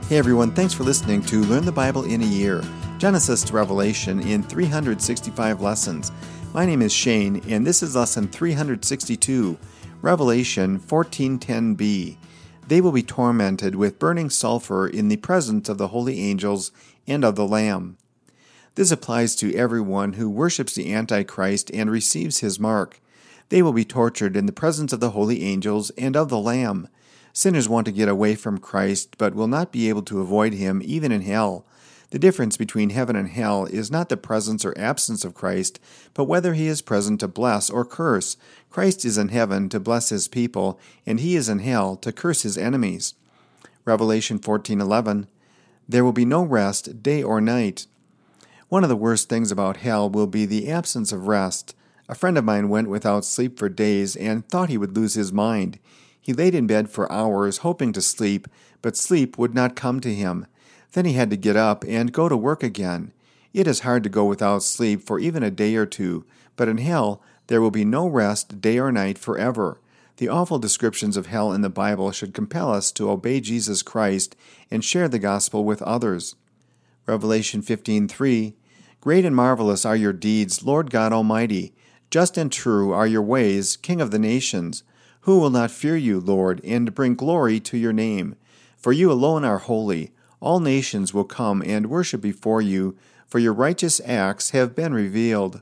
Hey everyone, thanks for listening to Learn the Bible in a Year, Genesis to Revelation in 365 lessons. My name is Shane, and this is lesson 362, Revelation 14:10b. They will be tormented with burning sulfur in the presence of the holy angels and of the Lamb. This applies to everyone who worships the Antichrist and receives his mark. They will be tortured in the presence of the holy angels and of the Lamb. Sinners want to get away from Christ, but will not be able to avoid him even in hell. The difference between heaven and hell is not the presence or absence of Christ, but whether he is present to bless or curse. Christ is in heaven to bless his people, and he is in hell to curse his enemies. Revelation 14:11, there will be no rest, day or night. One of the worst things about hell will be the absence of rest. A friend of mine went without sleep for days and thought he would lose his mind. He laid in bed for hours hoping to sleep, but sleep would not come to him. Then he had to get up and go to work again. It is hard to go without sleep for even a day or two, but in hell there will be no rest day or night forever. The awful descriptions of hell in the Bible should compel us to obey Jesus Christ and share the gospel with others. Revelation 15:3, great and marvelous are your deeds, Lord God Almighty. Just and true are your ways, King of the nations. Who will not fear you, Lord, and bring glory to your name? For you alone are holy. All nations will come and worship before you, for your righteous acts have been revealed.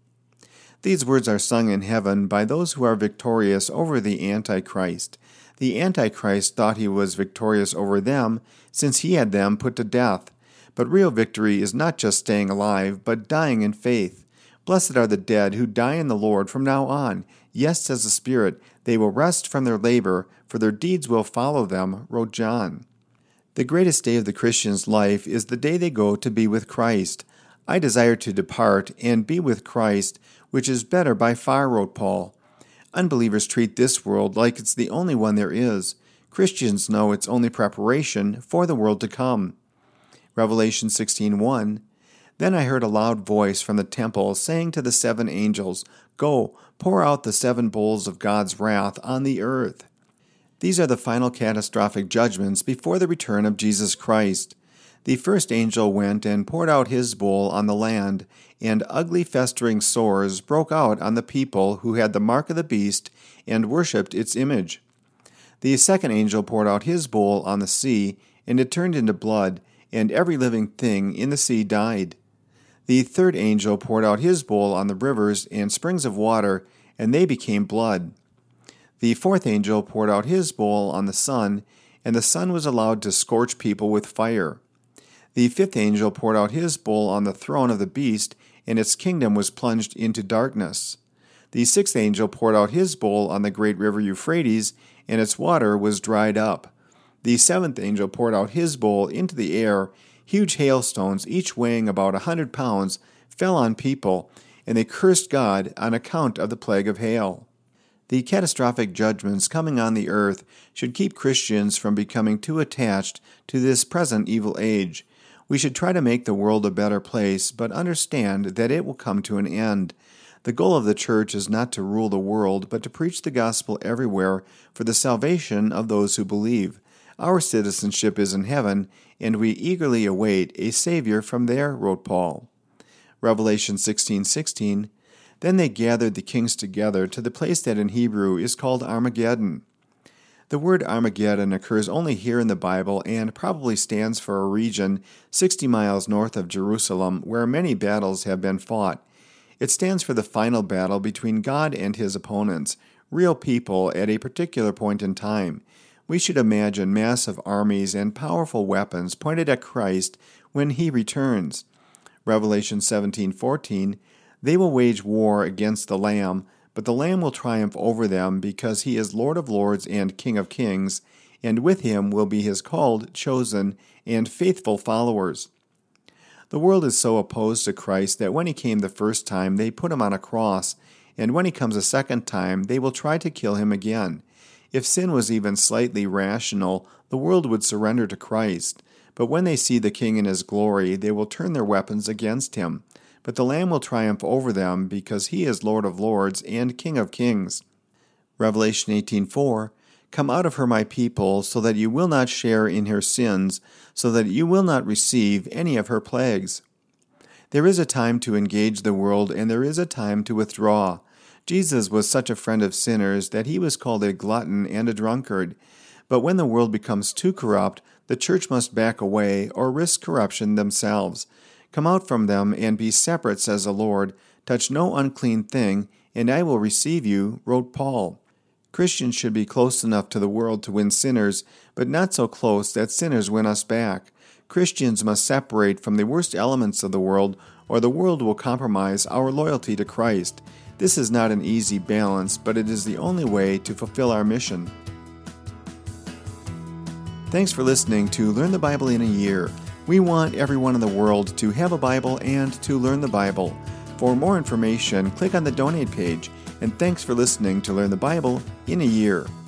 These words are sung in heaven by those who are victorious over the Antichrist. The Antichrist thought he was victorious over them, since he had them put to death. But real victory is not just staying alive, but dying in faith. Blessed are the dead who die in the Lord from now on. Yes, says the Spirit, they will rest from their labor, for their deeds will follow them, wrote John. The greatest day of the Christian's life is the day they go to be with Christ. I desire to depart and be with Christ, which is better by far, wrote Paul. Unbelievers treat this world like it's the only one there is. Christians know it's only preparation for the world to come. Revelation 16:1, then I heard a loud voice from the temple saying to the 7 angels, go, pour out the 7 bowls of God's wrath on the earth. These are the final catastrophic judgments before the return of Jesus Christ. The first angel went and poured out his bowl on the land, and ugly festering sores broke out on the people who had the mark of the beast and worshipped its image. The second angel poured out his bowl on the sea, and it turned into blood, and every living thing in the sea died. The third angel poured out his bowl on the rivers and springs of water, and they became blood. The fourth angel poured out his bowl on the sun, and the sun was allowed to scorch people with fire. The fifth angel poured out his bowl on the throne of the beast, and its kingdom was plunged into darkness. The sixth angel poured out his bowl on the great river Euphrates, and its water was dried up. The seventh angel poured out his bowl into the air. Huge hailstones, each weighing about 100 pounds, fell on people, and they cursed God on account of the plague of hail. The catastrophic judgments coming on the earth should keep Christians from becoming too attached to this present evil age. We should try to make the world a better place, but understand that it will come to an end. The goal of the church is not to rule the world, but to preach the gospel everywhere for the salvation of those who believe. Our citizenship is in heaven, and we eagerly await a Savior from there, wrote Paul. Revelation 16:16, then they gathered the kings together to the place that in Hebrew is called Armageddon. The word Armageddon occurs only here in the Bible and probably stands for a region 60 miles north of Jerusalem where many battles have been fought. It stands for the final battle between God and his opponents, real people at a particular point in time. We should imagine massive armies and powerful weapons pointed at Christ when he returns. Revelation 17:14, they will wage war against the Lamb, but the Lamb will triumph over them because he is Lord of lords and King of kings, and with him will be his called, chosen, and faithful followers. The world is so opposed to Christ that when he came the first time, they put him on a cross, and when he comes a second time, they will try to kill him again. If sin was even slightly rational, the world would surrender to Christ. But when they see the King in his glory, they will turn their weapons against him. But the Lamb will triumph over them because he is Lord of lords and King of kings. Revelation 18:4, Come out of her, my people, so that you will not share in her sins, so that you will not receive any of her plagues. There is a time to engage the world, and there is a time to withdraw. Jesus was such a friend of sinners that he was called a glutton and a drunkard. But when the world becomes too corrupt, the church must back away or risk corruption themselves. Come out from them and be separate, says the Lord. Touch no unclean thing, and I will receive you, wrote Paul. Christians should be close enough to the world to win sinners, but not so close that sinners win us back. Christians must separate from the worst elements of the world, or the world will compromise our loyalty to Christ. This is not an easy balance, but it is the only way to fulfill our mission. Thanks for listening to Learn the Bible in a Year. We want everyone in the world to have a Bible and to learn the Bible. For more information, click on the donate page. And thanks for listening to Learn the Bible in a Year.